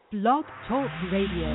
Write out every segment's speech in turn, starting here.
Blog Talk Radio.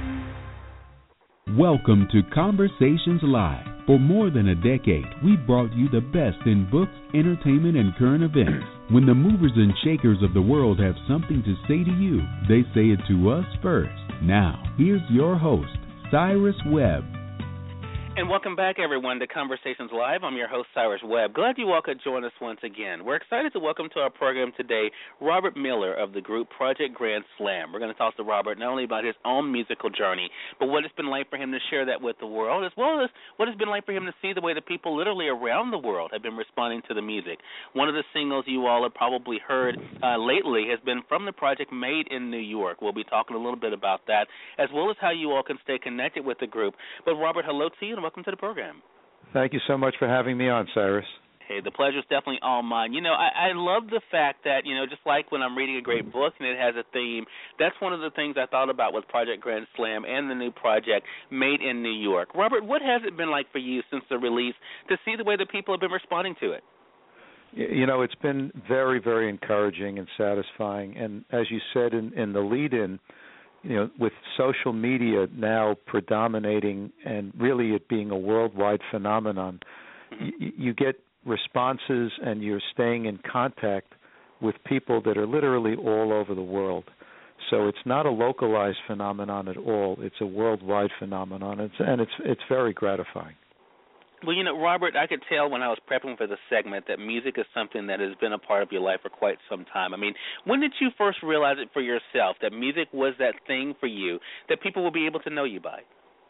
Welcome to Conversations Live. For more than a decade, we've brought you the best in books, entertainment, and current events. When the movers and shakers of the world have something to say to you, they say it to us first. Now, here's your host, Cyrus Webb. And welcome back, everyone, to Conversations Live. I'm your host, Cyrus Webb. Glad you all could join us once again. We're excited to welcome to our program today Robert Miller of the group Project Grand Slam. We're going to talk to Robert not only about his own musical journey, but what it's been like for him to share that with the world, as well as what it's been like for him to see the way that people literally around the world have been responding to the music. One of the singles you all have probably heard lately has been from the project Made in New York. We'll be talking a little bit about that, as well as how you all can stay connected with the group. But, Robert, hello to you, and welcome to the program. Thank you so much for having me on, Cyrus. Hey, the pleasure's definitely all mine. You know, I love the fact that, you know, just like when I'm reading a great book and it has a theme, that's one of the things I thought about with Project Grand Slam and the new project Made in New York. Robert, what has it been like for you since the release to see the way that people have been responding to it? You know, it's been very, very encouraging and satisfying. And as you said in the lead-in, you know, with social media now predominating and really it being a worldwide phenomenon, you get responses and you're staying in contact with people that are literally all over the world. So it's not a localized phenomenon at all. It's a worldwide phenomenon, and it's very gratifying. Well, you know, Robert, I could tell when I was prepping for the segment that music is something that has been a part of your life for quite some time. I mean, when did you first realize it for yourself, that music was that thing for you that people will be able to know you by?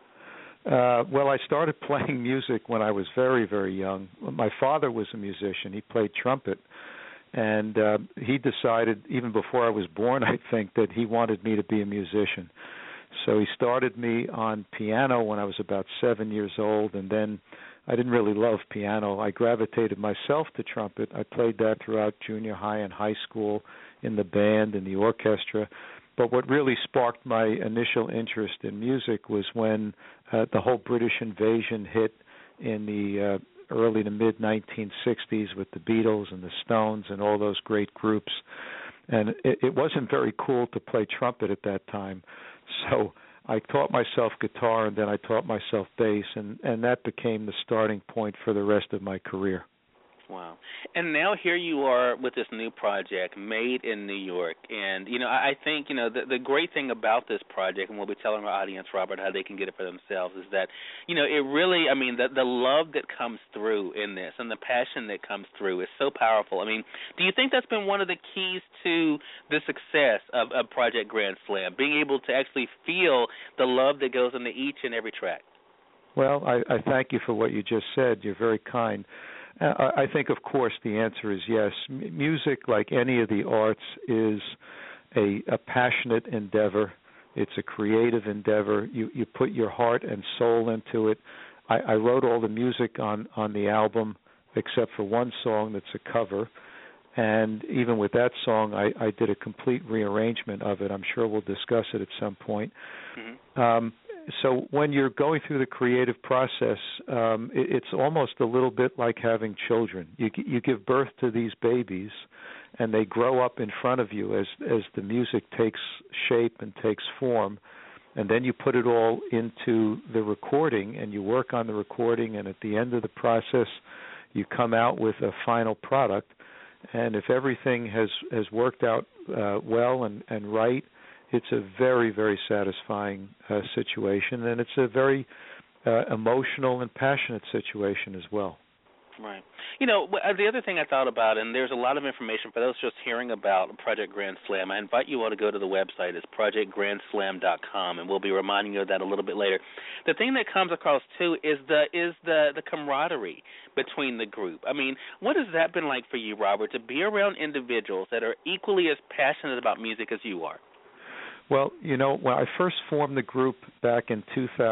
Well, I started playing music when I was very, very young. My father was a musician. He played trumpet, and he decided, even before I was born, I think, that he wanted me to be a musician. So he started me on piano when I was about 7 years old, and then I didn't really love piano. I gravitated myself to trumpet. I played that throughout junior high and high school in the band and the orchestra. But what really sparked my initial interest in music was when the whole British invasion hit in the early to mid-1960s with the Beatles and the Stones and all those great groups. And it wasn't very cool to play trumpet at that time. So I taught myself guitar, and then I taught myself bass, and that became the starting point for the rest of my career. Wow. And now here you are with this new project, Made in New York. And, you know, I think, you know, the great thing about this project, and we'll be telling our audience, Robert, how they can get it for themselves, is that, you know, it really, I mean, the love that comes through in this and the passion that comes through is so powerful. I mean, do you think that's been one of the keys to the success of Project Grand Slam, being able to actually feel the love that goes into each and every track? Well, I thank you for what you just said. You're very kind. I think, of course, the answer is yes. Music, like any of the arts, is a passionate endeavor. It's a creative endeavor. You put your heart and soul into it. I wrote all the music on the album except for one song that's a cover. And even with that song, I did a complete rearrangement of it. I'm sure we'll discuss it at some point. Mm-hmm. So when you're going through the creative process, it's almost a little bit like having children. You give birth to these babies, and they grow up in front of you as the music takes shape and takes form, and then you put it all into the recording, and you work on the recording, and at the end of the process, you come out with a final product. And if everything has worked out well and right, it's a very, very satisfying situation, and it's a very emotional and passionate situation as well. Right. You know, the other thing I thought about, and there's a lot of information for those just hearing about Project Grand Slam, I invite you all to go to the website. It's projectgrandslam.com, and we'll be reminding you of that a little bit later. The thing that comes across, too, is the camaraderie between the group. I mean, what has that been like for you, Robert, to be around individuals that are equally as passionate about music as you are? Well, you know, when I first formed the group back in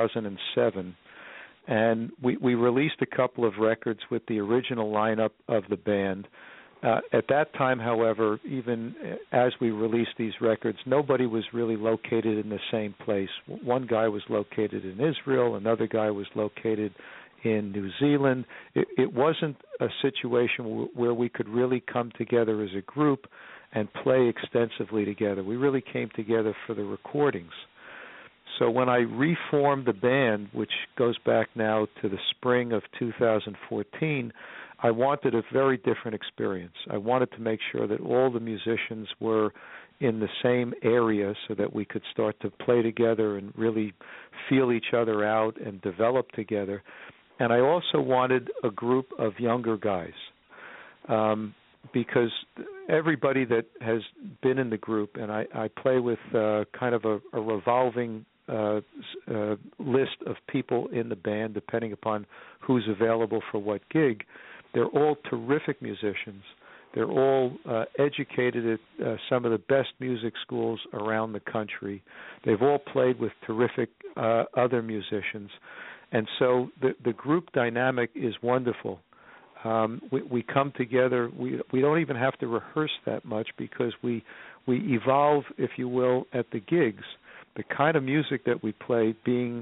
2007, and we released a couple of records with the original lineup of the band. At that time, however, even as we released these records, nobody was really located in the same place. One guy was located in Israel, another guy was located in New Zealand. It wasn't a situation where we could really come together as a group and play extensively together. We really came together for the recordings. So when I reformed the band, which goes back now to the spring of 2014, I wanted a very different experience. I wanted to make sure that all the musicians were in the same area so that we could start to play together and really feel each other out and develop together. And I also wanted a group of younger guys, because everybody that has been in the group, and I play with kind of a revolving list of people in the band, depending upon who's available for what gig. They're all terrific musicians. They're all educated at some of the best music schools around the country. They've all played with terrific other musicians. And so the group dynamic is wonderful. We come together. We don't even have to rehearse that much because we evolve, if you will, at the gigs. The kind of music that we play being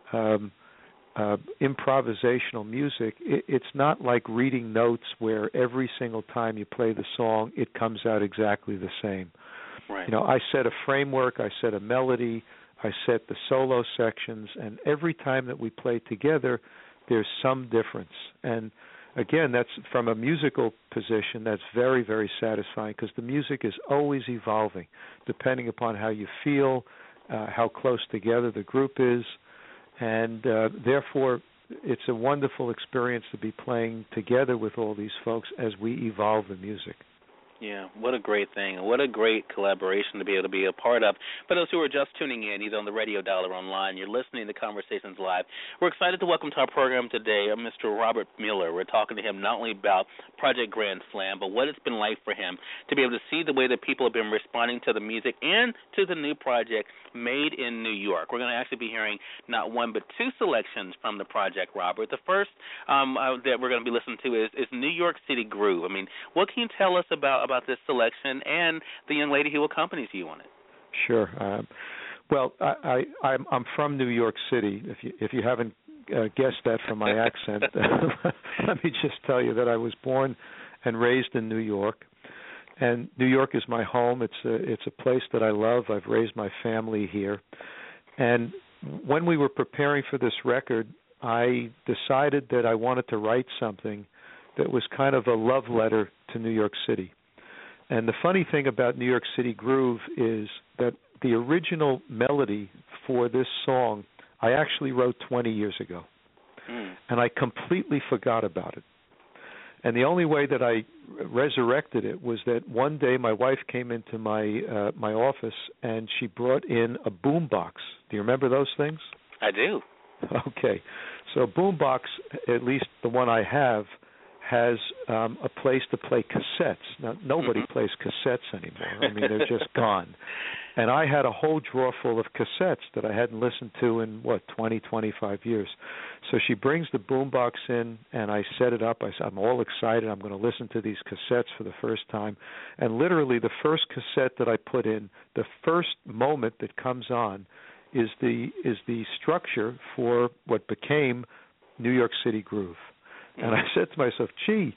improvisational music, it's not like reading notes where every single time you play the song, it comes out exactly the same. Right. I set a framework, I set a melody, I set the solo sections, and every time that we play together, there's some difference. And again, that's from a musical position, that's very, very satisfying because the music is always evolving, depending upon how you feel, how close together the group is, and therefore it's a wonderful experience to be playing together with all these folks as we evolve the music. Yeah, what a great thing. What a great collaboration to be able to be a part of. For those who are just tuning in, either on the radio dial or online, you're listening to Conversations Live. We're excited to welcome to our program today Mr. Robert Miller. We're talking to him not only about Project Grand Slam, but what it's been like for him to be able to see the way that people have been responding to the music and to the new project Made in New York. We're going to actually be hearing not one but two selections from the project, Robert. The first that we're going to be listening to is New York City Groove. I mean, what can you tell us about this selection and the young lady who accompanies you on it? Sure. Well, I'm from New York City. If you haven't guessed that from my accent, let me just tell you that I was born and raised in New York, and New York is my home. It's a place that I love. I've raised my family here, and when we were preparing for this record, I decided that I wanted to write something that was kind of a love letter to New York City. And the funny thing about New York City Groove is that the original melody for this song I actually wrote 20 years ago. And I completely forgot about it. And the only way that I resurrected it was that one day my wife came into my my office and she brought in a boombox. Do you remember those things? I do. Okay. So a boombox, at least the one I have, has a place to play cassettes. Now, nobody plays cassettes anymore. I mean, they're just gone. And I had a whole drawer full of cassettes that I hadn't listened to in, 20, 25 years. So she brings the boombox in, and I set it up. I'm all excited. I'm going to listen to these cassettes for the first time. And literally the first cassette that I put in, the first moment that comes on is the structure for what became New York City Groove. And I said to myself,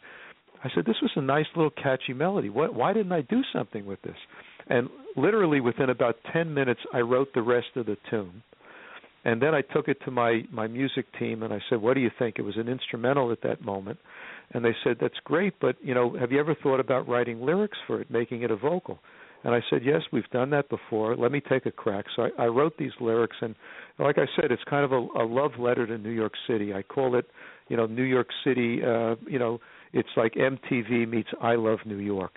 this was a nice little catchy melody. Why didn't I do something with this? And literally within about 10 minutes, I wrote the rest of the tune. And then I took it to my music team, and I said, what do you think? It was an instrumental at that moment. And they said, that's great, but, have you ever thought about writing lyrics for it, making it a vocal? And I said, yes, we've done that before. Let me take a crack. So I wrote these lyrics, and like I said, it's kind of a love letter to New York City. I call it, New York City, it's like MTV meets I Love New York.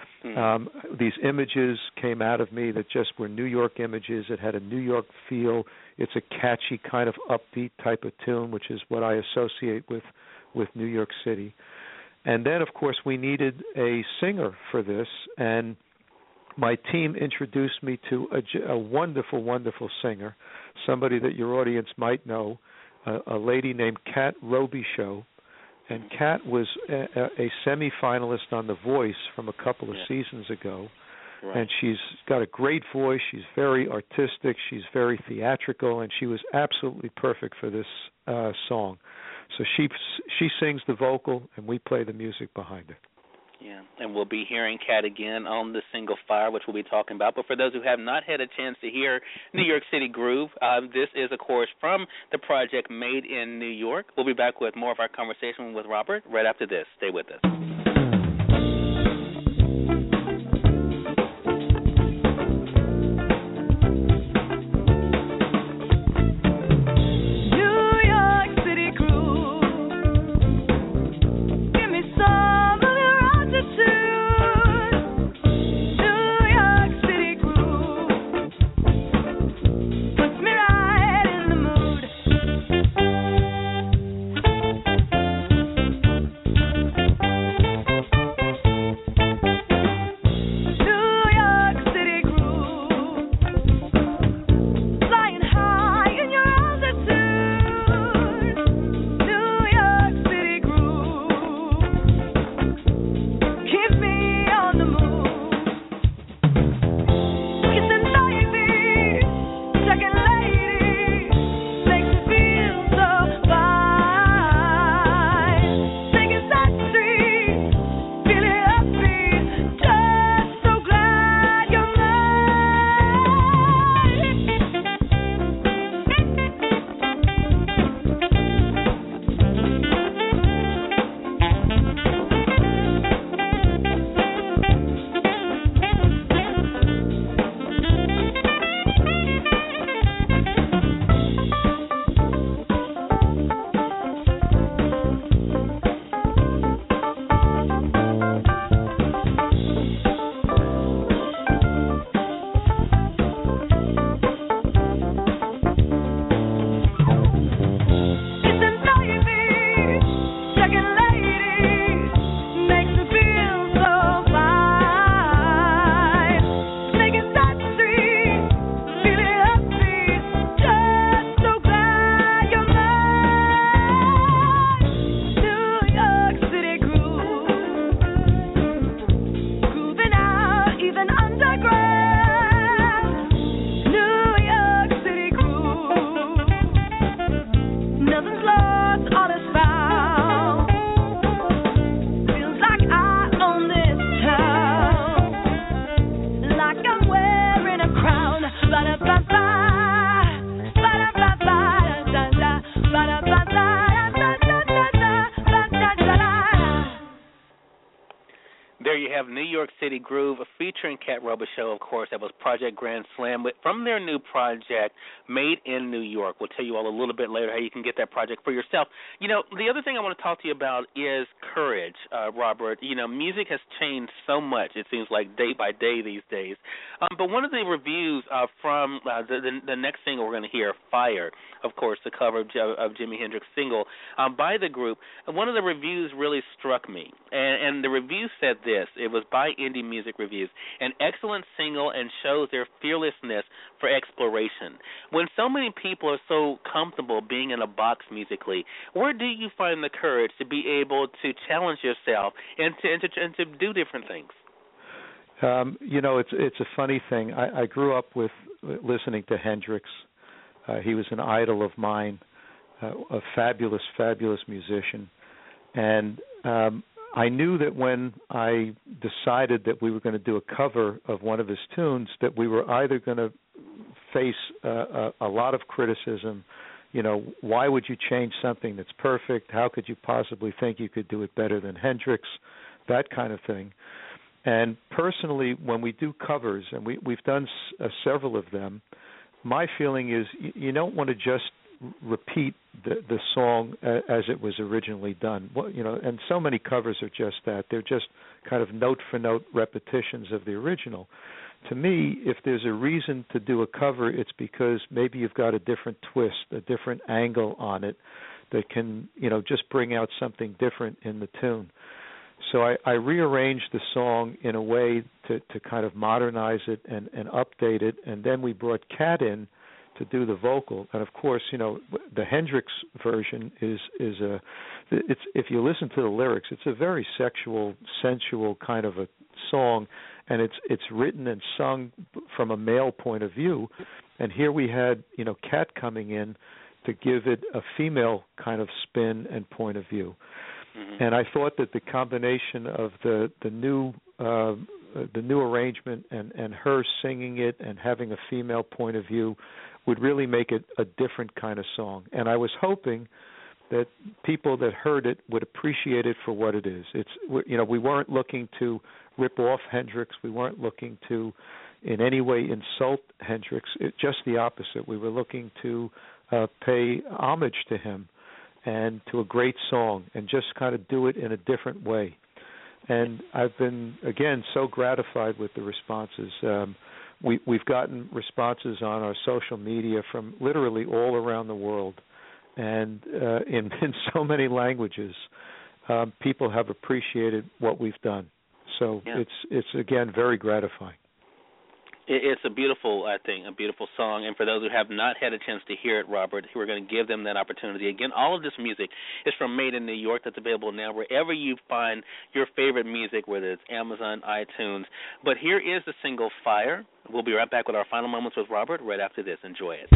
These images came out of me that just were New York images. It had a New York feel. It's a catchy kind of upbeat type of tune, which is what I associate with New York City. And then, of course, we needed a singer for this, and my team introduced me to a wonderful, wonderful singer, somebody that your audience might know, a lady named Kat Robichaud. And Kat was a semi-finalist on The Voice from a couple of seasons ago. Right. And she's got a great voice. She's very artistic. She's very theatrical, and she was absolutely perfect for this song. So she sings the vocal, and we play the music behind her. Yeah, and we'll be hearing Kat again on the single Fire, which we'll be talking about. But for those who have not had a chance to hear New York City Groove, this is, of course, from the project Made in New York. We'll be back with more of our conversation with Robert right after this. Stay with us. New York City Groove, featuring Kat Robichaux, of course. That was Project Grand Slam from their new project, Made in New York. We'll tell you all a little bit later how you can get that project for yourself. You know, the other thing I want to talk to you about is courage, Robert. You know, music has changed so much, it seems like, day by day these days. But one of the reviews from the next single we're going to hear, Fire, of course, the cover of Jimi Hendrix's single by the group, one of the reviews really struck me. And the review said this. It was by Indie Music Reviews, an excellent single and shows their fearlessness for exploration. When so many people are so comfortable being in a box musically, where do you find the courage to be able to challenge yourself and to do different things? You know, it's a funny thing. I grew up with listening to Hendrix. He was an idol of mine, a fabulous, fabulous musician. And I knew that when I decided that we were going to do a cover of one of his tunes, that we were either going to face a lot of criticism. You know, why would you change something that's perfect? How could you possibly think you could do it better than Hendrix? That kind of thing. And personally, when we do covers, and we've done several of them, my feeling is you don't want to just repeat the song as it was originally done. Well, you know, and so many covers are just that. They're just kind of note-for-note repetitions of the original. To me, if there's a reason to do a cover, it's because maybe you've got a different twist, a different angle on it that can, you know, just bring out something different in the tune. So I rearranged the song in a way to kind of modernize it and update it, and then we brought Kat in to do the vocal. And of course, you know, the Hendrix version is it's, if you listen to the lyrics, it's a very sexual, sensual kind of a song, and it's written and sung from a male point of view. And here we had, you know, Kat coming in to give it a female kind of spin and point of view. And I thought that the combination of the new arrangement and her singing it and having a female point of view would really make it a different kind of song. And I was hoping that people that heard it would appreciate it for what it is. We weren't looking to rip off Hendrix. We weren't looking to in any way insult Hendrix. Just the opposite. We were looking to pay homage to him and to a great song and just kind of do it in a different way. And I've been, again, so gratified with the responses. We've gotten responses on our social media from literally all around the world, and in so many languages. People have appreciated what we've done. So it's again very gratifying. It's a beautiful song. And for those who have not had a chance to hear it, Robert, we're going to give them that opportunity. Again, all of this music is from Made in New York. That's available now wherever you find your favorite music, whether it's Amazon, iTunes. But here is the single Fire. We'll be right back with our final moments with Robert right after this. Enjoy it.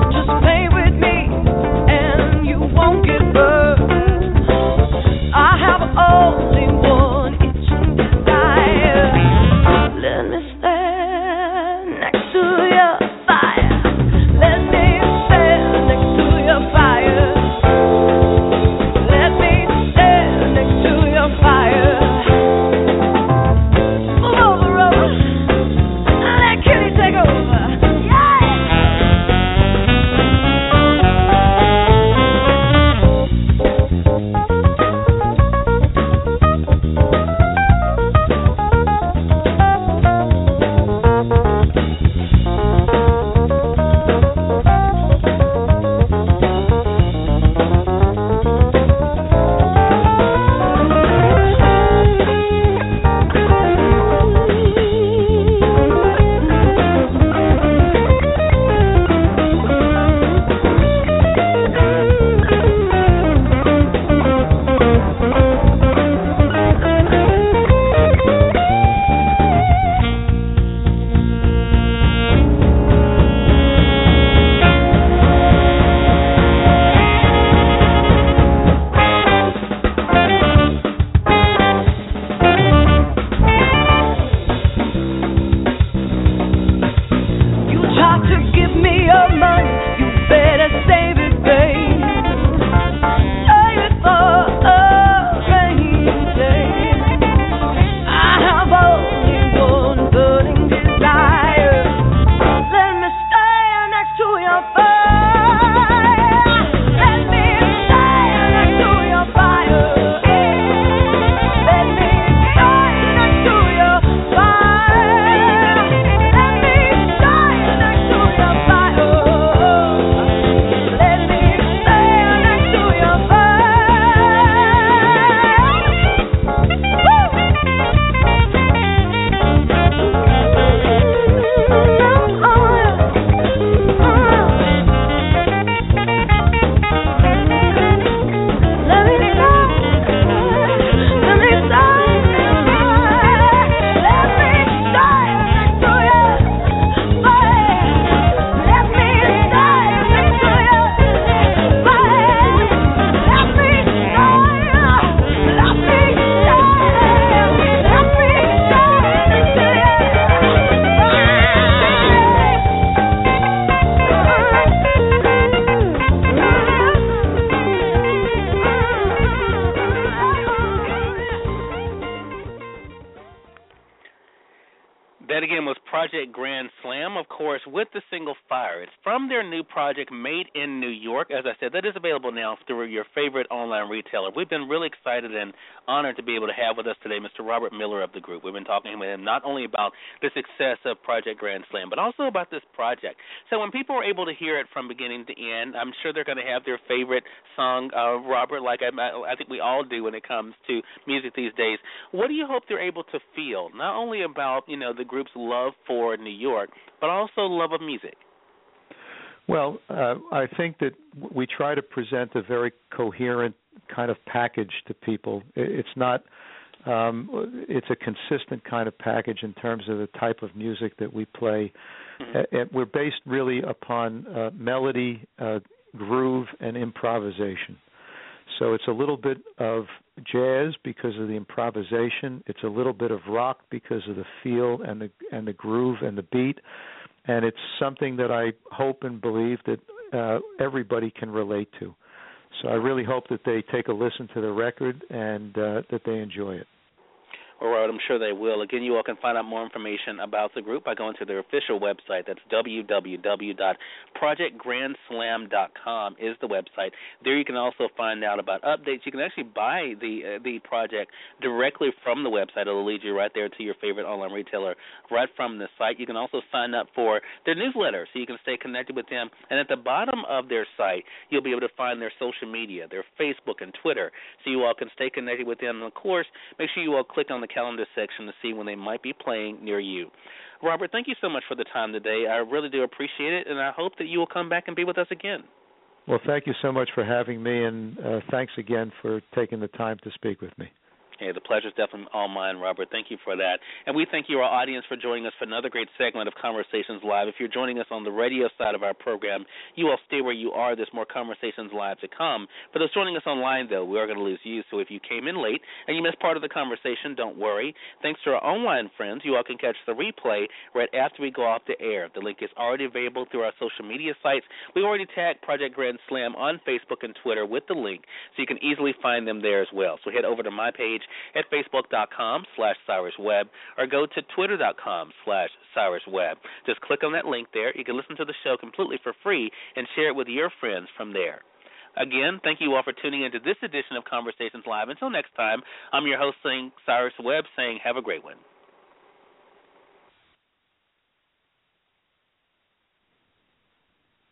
I have again was Project Grand Slam, of course, with the single Fire. It's from their new project, Made in New York. As I said, that is available now through your favorite online retailer. We've been really excited and honored to be able to have with us today Mr. Robert Miller of the group. We've been talking with him not only about the success of Project Grand Slam, but also about this project. So when people are able to hear it from beginning to end, I'm sure they're going to have their favorite song, Robert, like I think we all do when it comes to music these days. What do you hope they're able to feel, not only about, the group's love for New York, but also love of music? Well, I think that we try to present a very coherent kind of package to people. It's not, it's a consistent kind of package in terms of the type of music that we play. Mm-hmm. We're based really upon melody, groove, and improvisation. So it's a little bit of jazz because of the improvisation. It's a little bit of rock because of the feel and the groove and the beat. And it's something that I hope and believe that everybody can relate to. So I really hope that they take a listen to the record and that they enjoy it. All right, I'm sure they will. Again, you all can find out more information about the group by going to their official website. That's www.projectgrandslam.com is the website. There you can also find out about updates. You can actually buy the project directly from the website. It'll lead you right there to your favorite online retailer right from the site. You can also sign up for their newsletter so you can stay connected with them. And at the bottom of their site, you'll be able to find their social media, their Facebook and Twitter, so you all can stay connected with them. And, of course, make sure you all click on the calendar section to see when they might be playing near you. Robert, thank you so much for the time today. I really do appreciate it, and I hope that you will come back and be with us again. Well, thank you so much for having me, and thanks again for taking the time to speak with me. Hey, the pleasure is definitely all mine, Robert. Thank you for that. And we thank you, our audience, for joining us for another great segment of Conversations Live. If you're joining us on the radio side of our program, you all stay where you are. There's more Conversations Live to come. For those joining us online, though, we are going to lose you. So if you came in late and you missed part of the conversation, don't worry. Thanks to our online friends, you all can catch the replay right after we go off the air. The link is already available through our social media sites. We already tagged Project Grand Slam on Facebook and Twitter with the link, so you can easily find them there as well. So head over to my page at facebook.com/CyrusWebb or go to twitter.com/CyrusWebb. Just click on that link there. You can listen to the show completely for free and share it with your friends from there. Again, thank you all for tuning into this edition of Conversations Live. Until next time, I'm your host, Cyrus Webb, saying have a great one.